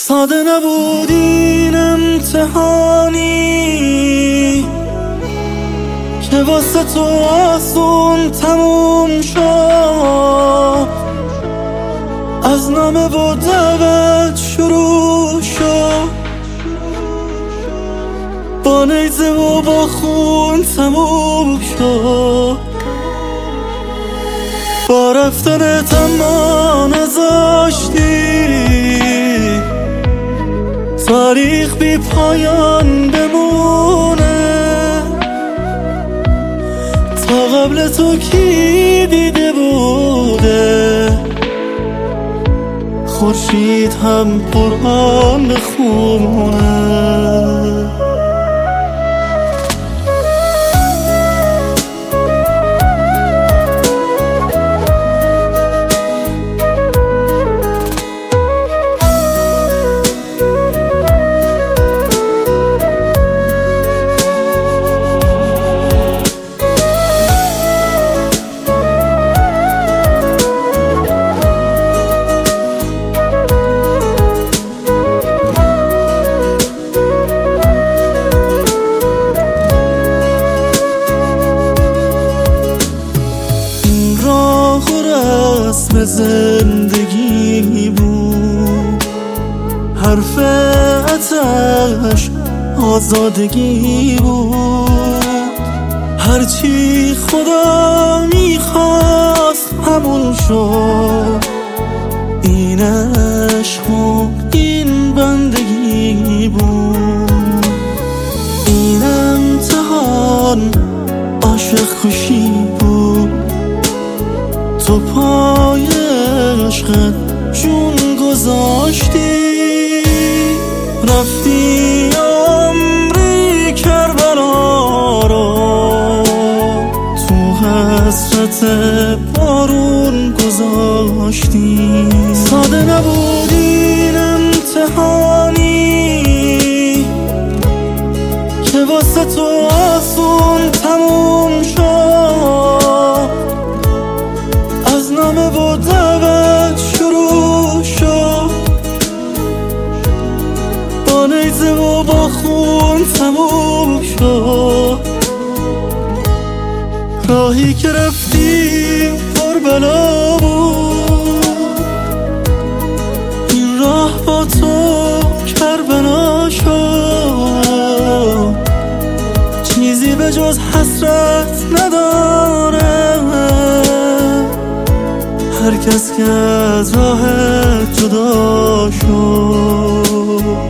ساده نبود این امتحانی که واسه تو آسون تموم شد. از نامه و دعوت شروع شد، با نیزه و با خون تموم شد. با رفتنت اما نذاشتی تاریخ بی پایان بمونه. تا قبل تو کی دیده بوده خورشید هم قرآن بخونه؟ رسم زندگی بود، حرف اتش آزادگی بود. هرچی خدا میخواست همون شد. این عشق و این بندگی بود. این امتحان عاشق کشی بود. تو پای عشقت جون گذاشتی، رفتی عمری کربلا رو تو حسرت بارون گذاشتی. ساده نبود این امتحانی که واسه تو آسون تموم شد. از نامه و دعوت شروع شد، با نیزه و با خون تموم شد. راهی که رفتی کربلا بود، این راه با تو کربلا شد. چیزی به جز حسرت نداره هر کس که از راهت جدا شد.